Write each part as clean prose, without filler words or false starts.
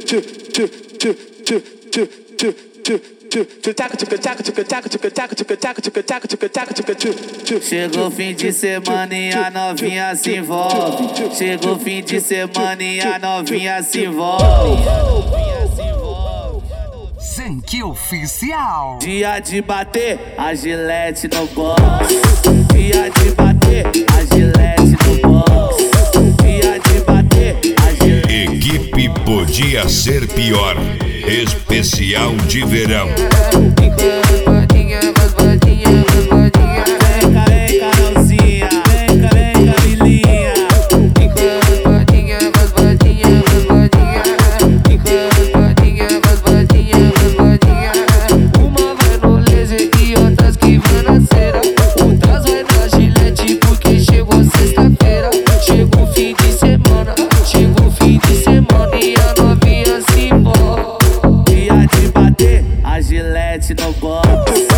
Chegou o fim de semana e a novinha se envolve. Chegou o fim de semana e a novinha se envolve. Zenki Oficial. Dia de bater a Gillette no box. Dia de bater a Gillette no box. Dia de bater a Gillette. Equipe podia ser pior. Especial de verão. Gillette no box.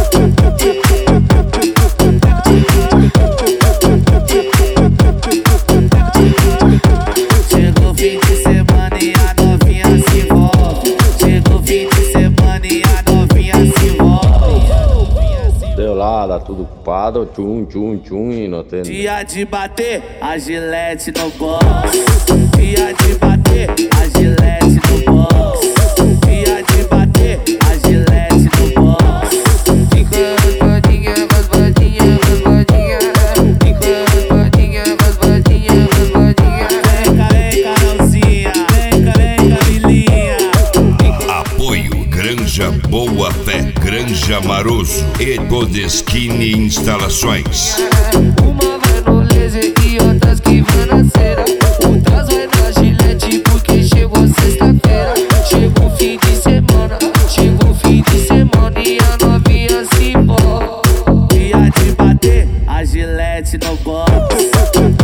Chegou o fim de semana e a novinha se envolve. Chegou o fim de semana e a novinha se envolve. Deu lá tudo ocupado, tchum e não tem. Dia de bater a Gillette no box. Dia de bater a Gillette no box. Dia de bater a Gillette no box. Granja Boa Fé, Granja Maroso e Godeschini Instalações. Uma vai no laser e outras que vai na cera. Outras vai na Gillette porque chegou sexta-feira. Chegou o fim de semana, chegou o fim de semana e a novinha se envolve. Dia de bater a Gillette no box.